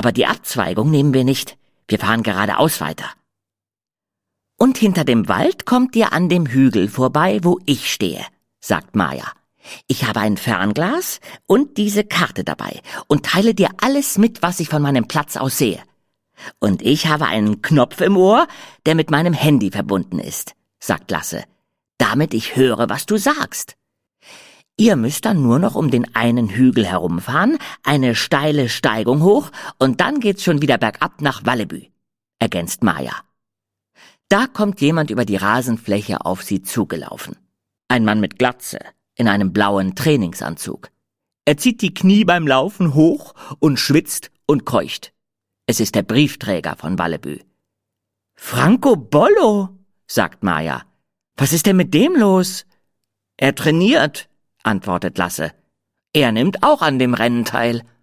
Aber die Abzweigung nehmen wir nicht. Wir fahren geradeaus weiter. Und hinter dem Wald kommt ihr an dem Hügel vorbei, wo ich stehe, sagt Maja. Ich habe ein Fernglas und diese Karte dabei und teile dir alles mit, was ich von meinem Platz aus sehe. Und ich habe einen Knopf im Ohr, der mit meinem Handy verbunden ist, sagt Lasse, damit ich höre, was du sagst. Ihr müsst dann nur noch um den einen Hügel herumfahren, eine steile Steigung hoch und dann geht's schon wieder bergab nach Walleby, ergänzt Maja. Da kommt jemand über die Rasenfläche auf sie zugelaufen. Ein Mann mit Glatze, in einem blauen Trainingsanzug. Er zieht die Knie beim Laufen hoch und schwitzt und keucht. Es ist der Briefträger von Walleby. »Franco Bollo«, sagt Maja. »Was ist denn mit dem los?« »Er trainiert«, antwortet Lasse. »Er nimmt auch an dem Rennen teil.«